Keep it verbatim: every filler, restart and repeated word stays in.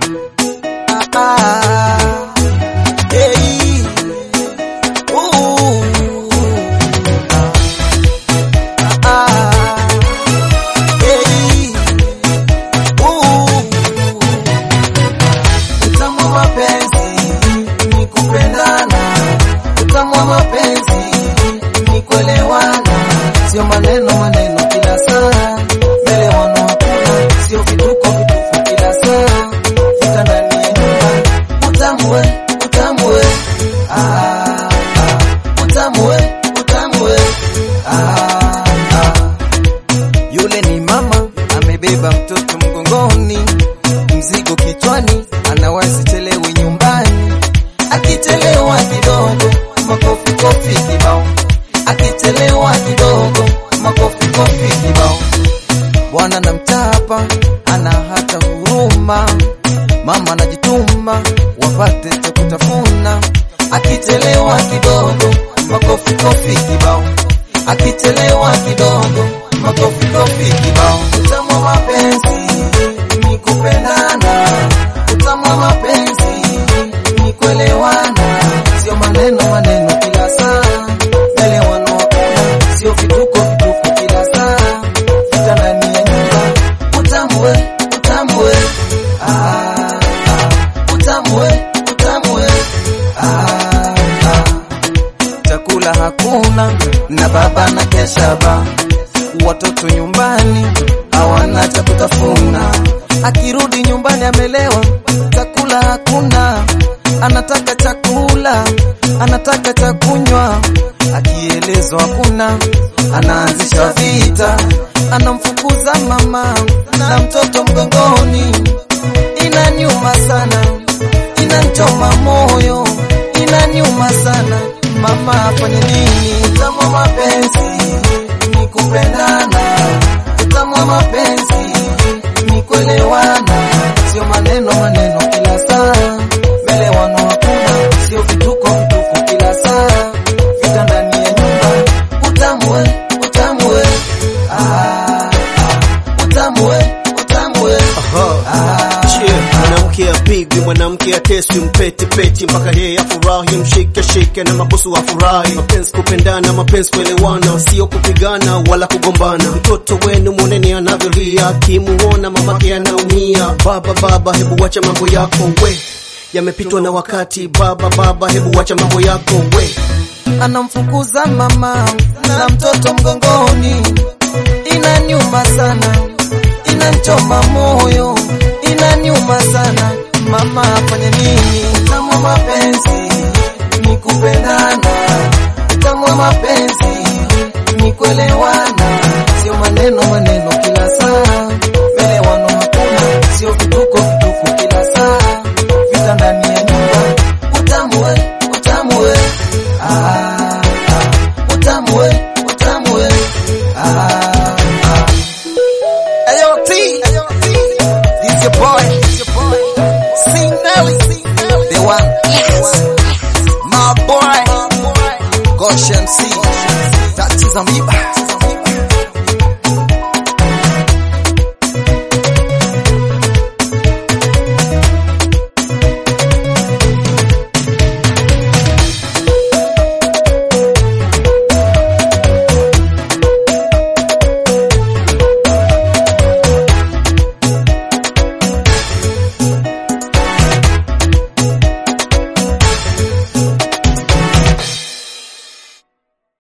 Ah, ah. Hey. Ooh. Ah, ah. Hey. Ooh. Utamu wa mapenzi ni kupendana, utamu wa mapenzi ni kuelewana, sio maneno maneno kila saa, melewano hakuna, sio vituko vituko kila saa, fika ndani ya nyumba, utamu we, utamu we, ah, ah, utamu we, utamu we, ah, ah. Yule ni mama amebeba mtoto mgongoni, mzigo kichwani, anawazi chelewi nyumbani, akichelewa kidogo makofi kofi kibao, akichelewa kidogo makofi kofi kibao. Bwana na mchapa ana hata huruma, mama anajituma wapate cha kutafuna, akichelewa kidogo makofi kofi kibao, akichelewa kidogo makofi kofi kibao. Utamu wa mapenzi ni kupendana, utamu wa mapenzi ni kuelewana, sio maneno maneno kila saa, melewano hakuna, sio vituko vituko kila saa, fika ndani ya nyumba, utamu we, utamu we, ah, ah, utamu we, utamu we, ah, ah. Chakula hakuna na baba na keshaba, watoto nyumbani hawana cha kutafuna, akirudi nyumbani amelewa, chakula hakuna, anataka chakula, anataka cha kunywa, akielezwa hakuna, anaanzisha vita, anamfukuza mama na mtoto mgongoni. Inaniuma sana, inanchoma moyo, inaniuma sana, mama afanye nini? Utamu wa mapenzi ni kupendana, utamu wa mapenzi ni kuelewana, sio maneno maneno kila saa, melewano hakuna, sio vituko vituko kila saa, fika ndani ya nyumba, utamu we, utamu we, ah, ah, utamu we, utamu we, ah. Mwanamke apigwi, mwanamke ateswi, mpeti peti mpaka yeye afurahi, mshike shike na mabusu afurahi. Mapenzi kupendana, mapenzi kuelewana, sio kupigana wala kugombana. Mtoto wenu mwoneni anavyolia, kimuona mamake anaumia. Baba baba, hebu wacha mambo yako we, yamepitwa na wakati. Baba baba, hebu wacha mambo yako we. Anamfukuza mama na mtoto mgongoni, inaniuma sana, inanchoma moyo, inaniuma sana, mama afanye nini? Utamu wa mapenzi ni kupendana, utamu wa mapenzi ni kuelewana, sio maneno maneno kila saa, melewano hakuna, sio vituko vituko kila saa, fika ndani ya nyumba, utamu we, utamu we, ah, ah, utamu we, utamu we, ah, ah. Ayo T, this your boy, Sing Nelly, the one, yes, my boy, Goshen C, that is a me.